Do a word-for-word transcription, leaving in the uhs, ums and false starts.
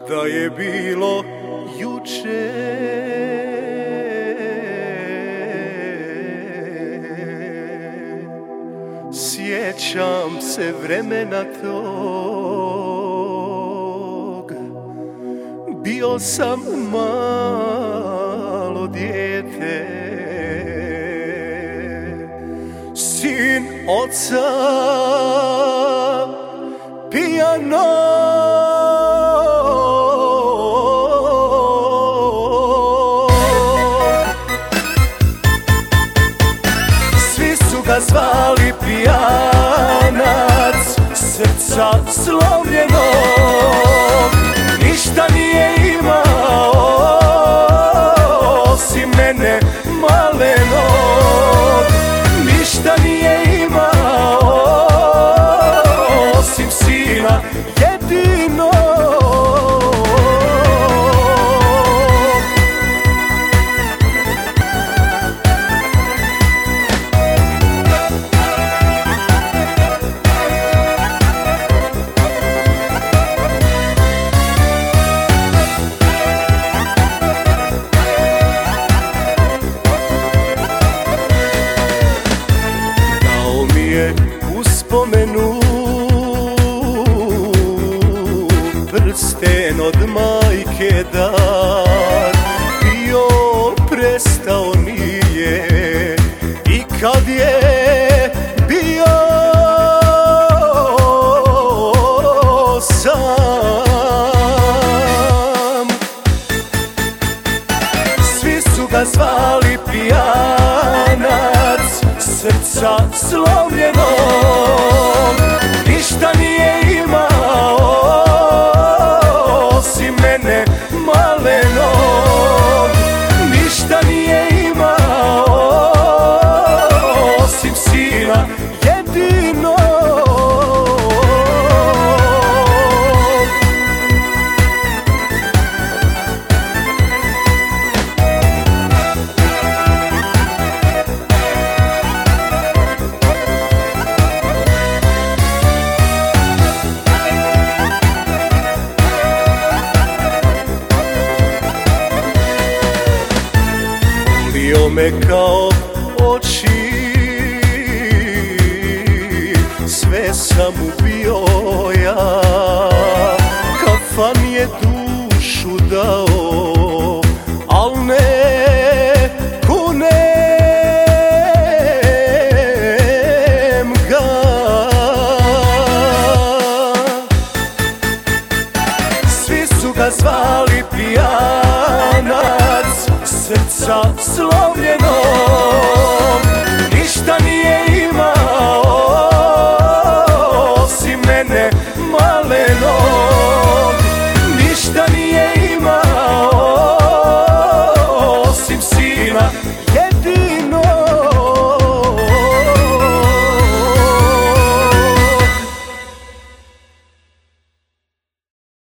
da je bilo juče. Sjećam se vremena tog, bio sam malo dijete, sin oca pijanog. Svi su ga zvali pijanac, srca slomljenog, ništa nije imao osim mene malenog. Ništa nije imao osim sina jedinog. Uspomenu prsten od majke dar, bio prestao nije i kad je bio sam. Svi su ga zvali pijanac, srca slomljenog, ništa nije imao osim mene malenog. Ništa nije imao osim sina jedinog. Volio me kao oči, sve sam mu bio ja. Kafan je dušu dao, al ne kunem ga. Svi su ga zvali pijanac, srca slomljenog,